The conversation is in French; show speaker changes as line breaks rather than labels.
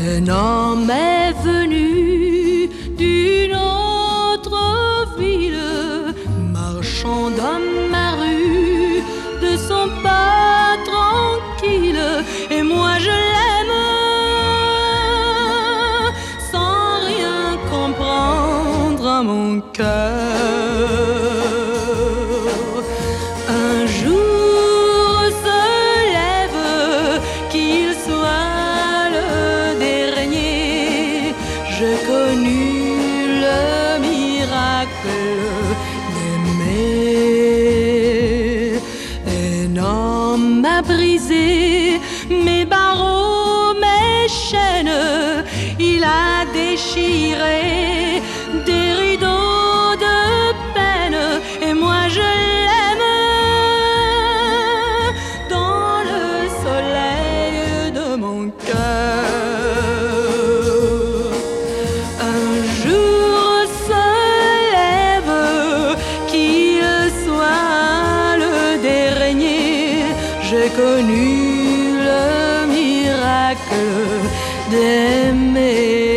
Un homme est venu d'une autre ville, marchant dans ma rue de son pas tranquille, et moi je l'aime sans rien comprendre à mon cœur. Un jour se lève, qu'il soit le dernier, je connus le miracle d'aimer. Un homme m'a brisé mes barreaux, mes chaînes, il a déchiré des rideaux de peine, et moi je l'aime dans le soleil de mon cœur. Un jour se lève, qu'il soit le dernier, j'ai connu le miracle d'aimer.